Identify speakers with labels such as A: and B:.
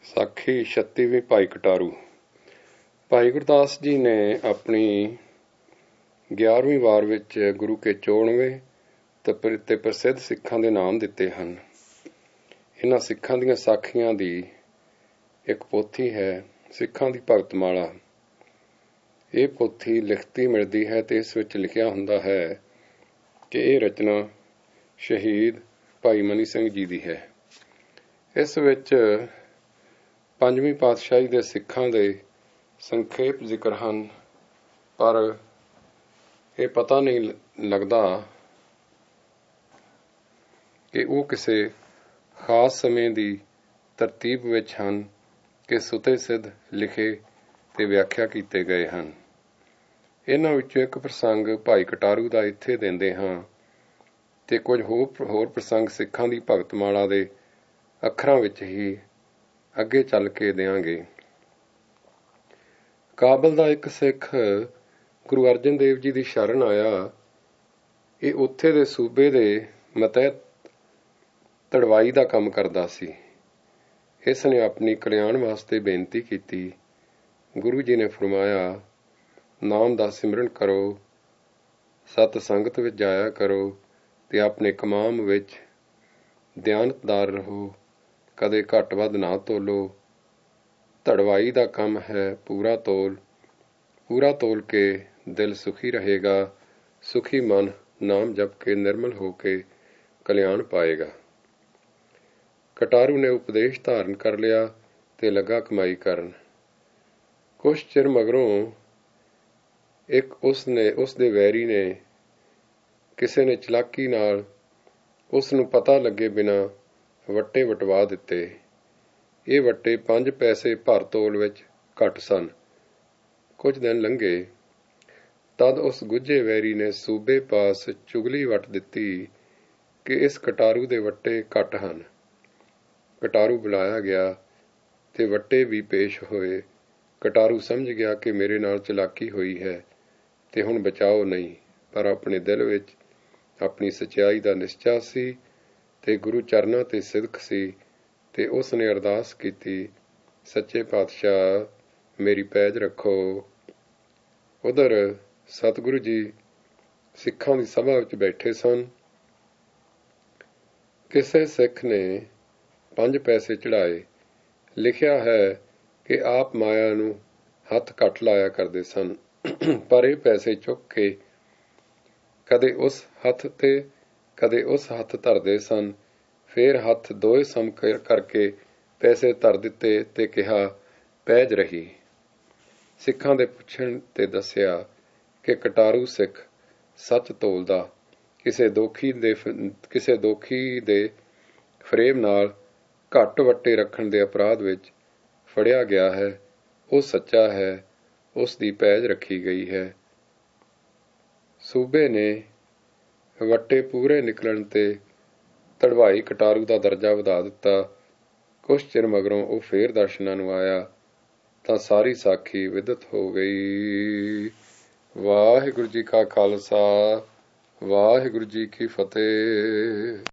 A: ਸਾਖੀ 36ਵੀਂ ਭਾਈ ਕਟਾਰੂ। ਭਾਈ ਗੁਰਦਾਸ ਜੀ ਨੇ ਆਪਣੀ 11ਵੀਂ ਵਾਰ ਵਿੱਚ ਗੁਰੂ ਕੇ 94ਵੇਂ ਤੇ ਪ੍ਰਸਿੱਧ ਸਿੱਖਾਂ ਦੇ ਨਾਮ ਦਿੱਤੇ ਹਨ। ਇਹਨਾਂ ਸਿੱਖਾਂ ਦੀਆਂ ਸਾਖੀਆਂ ਦੀ ਇੱਕ ਪੋਥੀ ਹੈ, ਸਿੱਖਾਂ ਦੀ ਭਗਤਮਾਲਾ। ਇਹ ਪੋਥੀ ਲਿਖਤੀ ਮਿਲਦੀ ਹੈ ਤੇ ਇਸ ਵਿੱਚ ਲਿਖਿਆ ਹੁੰਦਾ ਹੈ ਕਿ ਇਹ ਰਚਨਾ ਸ਼ਹੀਦ ਭਾਈ ਮਨੀ ਸਿੰਘ ਜੀ ਦੀ ਹੈ। ਇਸ ਵਿੱਚ ਪੰਜਵੀਂ ਪਾਤਸ਼ਾਹੀ ਦੇ ਸਿੱਖਾਂ ਦੇ ਸੰਖੇਪ ਜ਼ਿਕਰ ਹਨ, ਪਰ ਇਹ ਪਤਾ ਨਹੀਂ ਲੱਗਦਾ ਕਿ ਉਹ ਕਿਸੇ ਖਾਸ ਸਮੇਂ ਦੀ ਤਰਤੀਬ ਵਿੱਚ ਹਨ ਕਿ ਸੁਤੇ ਸਿੱਧ ਲਿਖੇ ਤੇ ਵਿਆਖਿਆ ਕੀਤੇ ਗਏ ਹਨ। ਇਹਨਾਂ ਵਿੱਚੋਂ ਇੱਕ ਪ੍ਰਸੰਗ ਭਾਈ ਕਟਾਰੂ ਦਾ ਇੱਥੇ ਦਿੰਦੇ ਹਾਂ ਤੇ ਕੁਝ ਹੋਰ ਪ੍ਰਸੰਗ ਸਿੱਖਾਂ ਦੀ ਭਗਤਮਾਲਾ ਦੇ ਅੱਖਰਾਂ ਵਿੱਚ ਹੀ ਅੱਗੇ ਚੱਲ ਕੇ ਦਿਆਂਗੇ। ਕਾਬਲ ਦਾ ਇੱਕ ਸਿੱਖ ਗੁਰੂ ਅਰਜਨ ਦੇਵ ਜੀ ਦੀ ਸ਼ਰਨ ਆਇਆ। ਇਹ ਉੱਥੇ ਦੇ ਸੂਬੇ ਦੇ ਮਤਹਿਤ ਤੜਵਾਈ ਦਾ ਕੰਮ ਕਰਦਾ ਸੀ। ਇਸ ਨੇ ਆਪਣੀ ਕਲਿਆਣ ਵਾਸਤੇ ਬੇਨਤੀ ਕੀਤੀ। ਗੁਰੂ ਜੀ ਨੇ ਫਰਮਾਇਆ, ਨਾਮ ਦਾ ਸਿਮਰਨ ਕਰੋ, ਸਤ ਸੰਗਤ ਵਿੱਚ ਜਾਇਆ ਕਰੋ ਤੇ ਆਪਣੇ ਕਮਾਮ ਵਿੱਚ ਦਿਆਨਤਦਾਰ ਰਹੋ, ਕਦੇ ਘੱਟ ਵੱਧ ਨਾ ਤੋਲੋ। ਧੜਵਾਈ ਦਾ ਕੰਮ ਹੈ ਪੂਰਾ ਤੋਲ ਕੇ ਦਿਲ ਸੁਖੀ ਰਹੇਗਾ। ਸੁਖੀ ਮਨ ਨਾਮ ਜਪ ਕੇ ਨਿਰਮਲ ਹੋ ਕੇ ਕਲਿਆਣ ਪਾਏਗਾ। ਕਟਾਰੂ ਨੇ ਉਪਦੇਸ਼ ਧਾਰਨ ਕਰ ਲਿਆ ਤੇ ਲੱਗਾ ਕਮਾਈ ਕਰਨ। ਕੁਛ ਚਿਰ ਮਗਰੋਂ ਉਸ ਦੇ ਵੈਰੀ ਨੇ ਕਿਸੇ ਨੇ ਚਲਾਕੀ ਨਾਲ ਉਸ ਨੂੰ ਪਤਾ ਲੱਗੇ ਬਿਨਾਂ ਵੱਟੇ ਵਟਵਾ ਦਿੱਤੇ। ਇਹ ਵੱਟੇ 5 ਪੈਸੇ ਭਰ ਤੋਲ ਵਿੱਚ ਘੱਟ ਸਨ। ਕੁਝ ਦਿਨ ਲੰਘੇ, ਤਦ ਉਸ ਗੁੱਝੇ ਵੈਰੀ ਨੇ ਸੂਬੇ ਪਾਸ ਚੁਗਲੀ ਵੱਟ ਦਿੱਤੀ ਕਿ ਇਸ ਕਟਾਰੂ ਦੇ ਵੱਟੇ ਘੱਟ ਹਨ। ਕਟਾਰੂ ਬੁਲਾਇਆ ਗਿਆ ਤੇ ਵੱਟੇ ਵੀ ਪੇਸ਼ ਹੋਏ। ਕਟਾਰੂ ਸਮਝ ਗਿਆ ਕਿ ਮੇਰੇ ਨਾਲ ਚਲਾਕੀ ਹੋਈ ਹੈ ਤੇ ਹੁਣ ਬਚਾਓ ਨਹੀਂ, ਪਰ ਆਪਣੇ ਦਿਲ ਵਿੱਚ ਆਪਣੀ ਸੱਚਾਈ ਦਾ ਨਿਸ਼ਚਾ ਸੀ ਤੇ ਗੁਰੂ ਚਰਨਾਂ ਤੇ ਸਿਦਕ ਸੀ ਤੇ ਉਸ ਨੇ ਅਰਦਾਸ ਕੀਤੀ, ਸੱਚੇ ਪਾਤਸ਼ਾਹ ਮੇਰੀ ਪੈਜ ਰੱਖੋ। ਉਧਰ ਸਤਿਗੁਰੂ ਜੀ ਸਿੱਖਾਂ ਦੀ ਸਭਾ ਵਿੱਚ ਬੈਠੇ ਸਨ। ਕਿਸੇ ਸਿੱਖ ਨੇ 5 ਪੈਸੇ ਚੜਾਏ। ਲਿਖਿਆ ਹੈ ਕਿ ਆਪ ਮਾਇਆ ਨੂੰ ਹੱਥ ਘੱਟ ਲਾਇਆ ਕਰਦੇ ਸਨ, ਪਰ ਇਹ ਪੈਸੇ ਚੁੱਕ ਕੇ ਕਦੇ ਉਸ ਹੱਥ ਤੇ ਕਦੇ ਉਸ ਹੱਥ ਧਰਦੇ ਸਨ। ਫੇਰ ਹੱਥ ਦੋਏ ਸਮ ਕਰਕੇ ਪੈਸੇ ਧਰ ਦਿੱਤੇ ਤੇ ਕਿਹਾ, ਪੈਜ ਰਹੀ। ਸਿੱਖਾਂ ਦੇ ਪੁੱਛਣ ਤੇ ਦੱਸਿਆ ਕਿ ਕਟਾਰੂ ਸਿੱਖ ਸੱਚ ਤੋਲਦਾ ਕਿਸੇ ਦੋਖੀ ਦੇ ਫਰੇਬ ਨਾਲ ਘੱਟ ਵੱਟੇ ਰੱਖਣ ਦੇ ਅਪਰਾਧ ਵਿੱਚ ਫੜਿਆ ਗਿਆ ਹੈ। ਉਹ ਸੱਚਾ ਹੈ, ਉਸ ਦੀ ਪੈਜ ਰੱਖੀ ਗਈ ਹੈ। ਸੂਬੇ ਨੇ ਵੱਟੇ ਪੂਰੇ ਨਿਕਲਣ ਤੇ ਧੜਵਾਈ ਕਟਾਰੂ ਦਾ ਦਰਜਾ ਵਧਾ ਦਿੱਤਾ। ਕੁਛ ਚਿਰ ਮਗਰੋਂ ਉਹ ਫੇਰ ਦਰਸ਼ਨਾਂ ਨੂੰ ਆਇਆ ਤਾਂ ਸਾਰੀ ਸਾਖੀ ਵਿਦਿਤ ਹੋ ਗਈ। ਵਾਹਿਗੁਰੂ ਜੀ ਕਾ ਖਾਲਸਾ, ਵਾਹਿਗੁਰੂ ਜੀ ਕੀ ਫਤਿਹ।